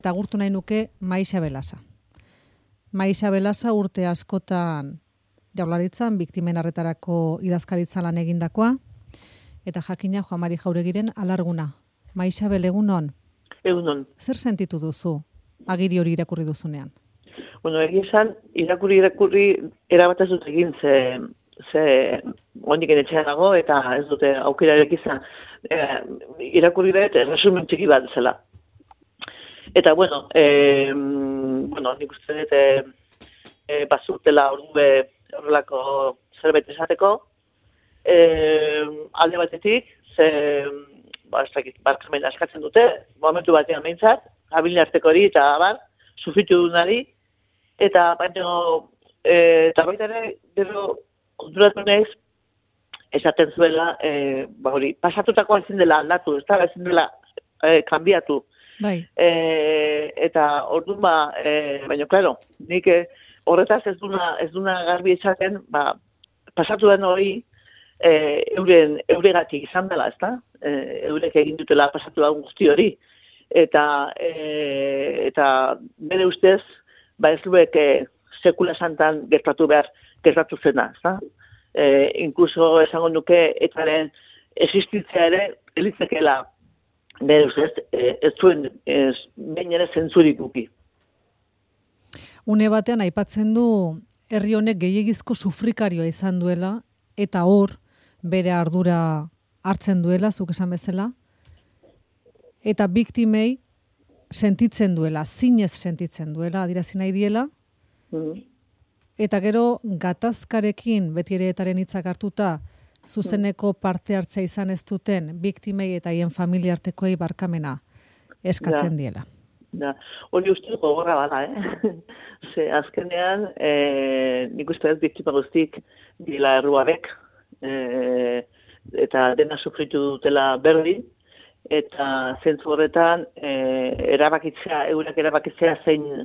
Eta agurtu nahi nuke Maixa Belasa. Maixa Belasa urte askotan Jaurlaritzan biktimen arretarako idazkaritza lan egindakoa, eta jakina Juan Mari Jauregiren alarguna. Maixa Bel, egunon? Egunon. Zer sentitu duzu agiri hori irakurri duzunean? Bueno, egia esan, irakurri erabatez dut egin, ze ondik etxean dago, eta ez dute aukerarek izan. Irakurri dut, resumen txiki bat zela. Eta, bueno, nik uste dut bazurtela ordube horrelako zerbait esateko. Alde batetik, barkamena askatzen dute, momentu batean behintzat, familia arteko hori eta abar, sufritu dunari, eta baita ere, gero konturatu naiz, esaten zuela, pasatutakoa ezin dela aldatu, ezin dela kanbiatu. Bai. Eta orduan baina, klaro, nik horretaz ez duna garbi esaten, pasatu den hori, euregatik izan dela, ezta? Eurek egin dutela pasatu da guzti hori. Eta bere ustez, ez duek sekula santan gertatu zena, ezta? Inkluso esango nuke etaren existitzea ere, elitzekela bere ustez, ez zuen behin ere zentzurik guki. Une batean aipatzen du herri honek gehiegizko sufrikarioa izan duela, eta hor bere ardura hartzen duela, zuk esan bezala, eta biktimei sentitzen duela, zinez sentitzen duela, adirazi nahi diela, eta gero gatazkarekin beti ere etaren hitzak hartuta, zuzeneko parte hartzea izan ez duten biktimei eta haien familia artekoei barkamena eskatzen diela. Hori uste gogorra bada, Ze azkenean, nik uste ez biktima guztik dila erruarek, eta dena sufritu dutela berdin, eta zentzu horretan eurek erabakitzea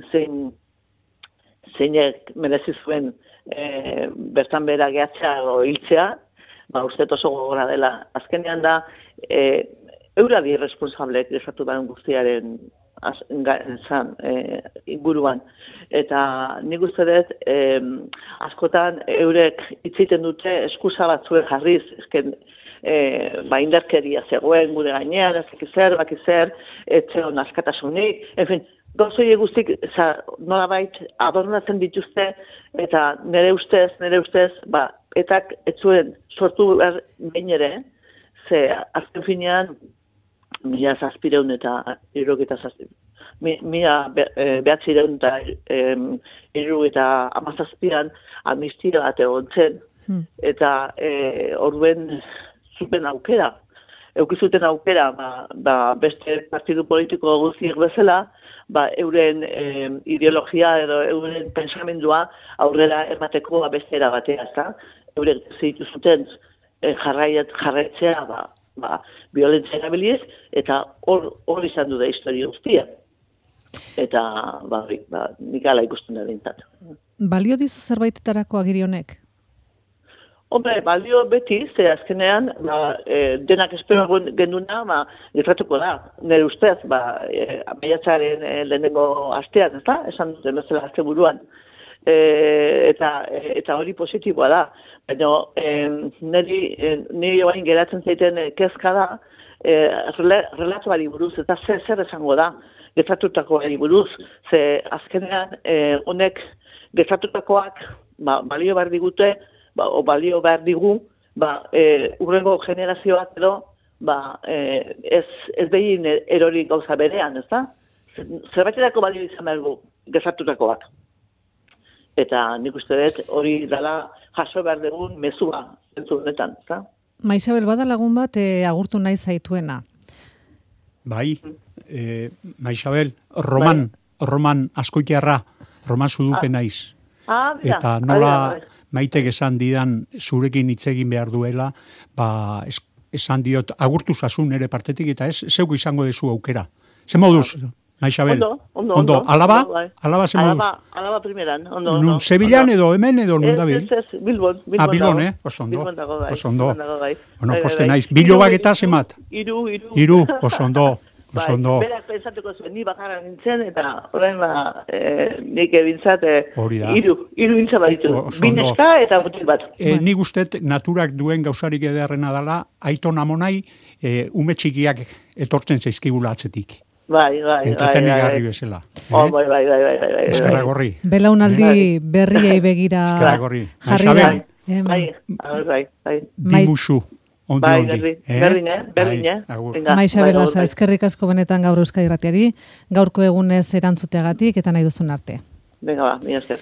zeinek merezi zuen bertan behera gehatzea o hiltzea, uste oso gogorra dela. Azkenean da, euradi responsableek esatu da guztiaren inguruan. Eta nik uste dut, askotan eurek itziten dute eskusa batzuen jarriz, indarkeria zegoen gure gainean, bakizer, etxeon askatasunik, gauzoi guztik nolabait adornatzen dituzte, eta nire ustez, etak ez zuen sortu behar behin ere, ze azken finean, 1700 eta 1717an amnistia bat egon zen, eta orduen zuten aukera. Eukizuten aukera, beste partidu politiko guztiek bezala, euren ideologia edo euren pensamendua aurrera emateko bestera batea, ezta? Eurek zeitu zuten jarraitzea, violentzia erabiliz, eta hor izan du da historia guztia. Eta, nik ala ikusten da dintzat. Balio dizu zerbaitetarako agiri honek? Hombre, balio beti, ze azkenean, denak espero genduna, gertatuko da. Nire ustez, maiatzaren lehenengo astean, ez da? Esan duten bezala aste buruan. Eta hori positiboa da. Baina, niri oain geratzen zaiten kezka da, relatuari buruz, eta zer esango da, gertatutakoari buruz. Ze azkenean, honek gertatutakoak balio behar digute, balio behar digu, urrengo generazioak edo, ez behin erori gauza berean, ez da? Zerbaiterako balio izan behar du gertatutakoak. Eta nik uste dut hori dela jaso behar dugun mezua zentzu honetan, ez da? Maixa Bel, bada lagun bat agurtu nahi zaituena. Bai, Maixa Bel, roman askoitiarra, roman sudupe naiz. Eta nola Maitek esan didan zurekin hitz egin behar duela, esan diot agurtu zazun ere partetik, eta ez zeuk izango dezu aukera. Ze moduz, Maixa Bel? Ondo. Alaba? Alaba ze moduz? Alaba primeran, ondo. Nun, Sevillan edo hemen edo nun dabil? Ez, Bilbon. Bilbon, oso ondo. Bilbon dago bai. Oso ondo. Bueno, poste naiz. Bilobak eta zemat? 3. Hiru, oso ondo. Berak pensatuko zuen, ni bakarra nintzen, eta horren nik ebintzat iru bintza baditu. Bineska eta mutil bat. Nik ustet naturak duen gauzarik ederrena dela, aiton amonai ume txikiak etortzen zaizkigula atzetik. Bai. Entretenegarri bezala. Bai. Eskerra gorri. Belaunaldi berriei begira jarri da. Bai. Dimusu. Berdin. Maixa Belaza, eskerrik asko benetan gaur Euskadi Irratiari, gaurko egunez erantzuteagatik eta nahi duzun arte. Venga, mi esker.